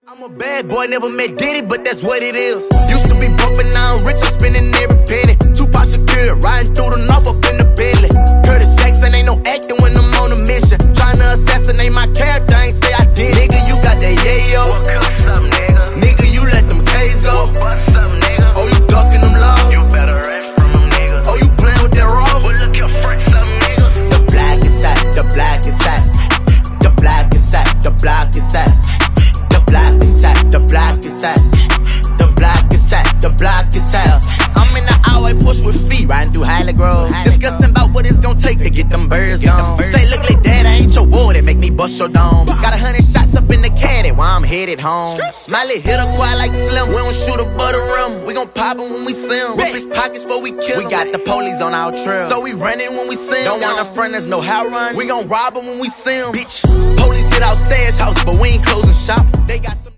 I'm a bad boy, never met Diddy, but that's what it is. Used to be broke, but now I'm rich, I'm spending every penny. Tupac Shakur, riding through the north up in the Bentley. Curtis Jackson ain't no acting when I'm on a mission. Tryna assassinate my character, ain't say I did. Nigga, you got that yayo. What's up, nigga? Nigga, you let them K's go. What's up, nigga? Oh, you ducking them laws. You better run from them, nigga. Oh, you playing with that raw. Well, look your fronts up, nigga. The black is hot, the black is hot. The black is hot, the black is hot. The black is hot, the black is hot. The black is hot, the black is hot. I'm in the highway, push with feet, riding through Highland Grove. Discussing about what it's gonna take to get them birds gone. Say, look like that, I ain't your boy, that make me bust your dome. Got 100 shots up in the caddy while I'm headed home. Smiley hit a quad like Slim, we don't shoot a butter rim. We gon' pop him when we see him. Rip his pockets before we kill him. We got the police on our trail, so we running when we see him. Don't want a friend that's know how run. We gon' rob him when we see him. Bitch, police hit our stash house, but we ain't closing shop. They got some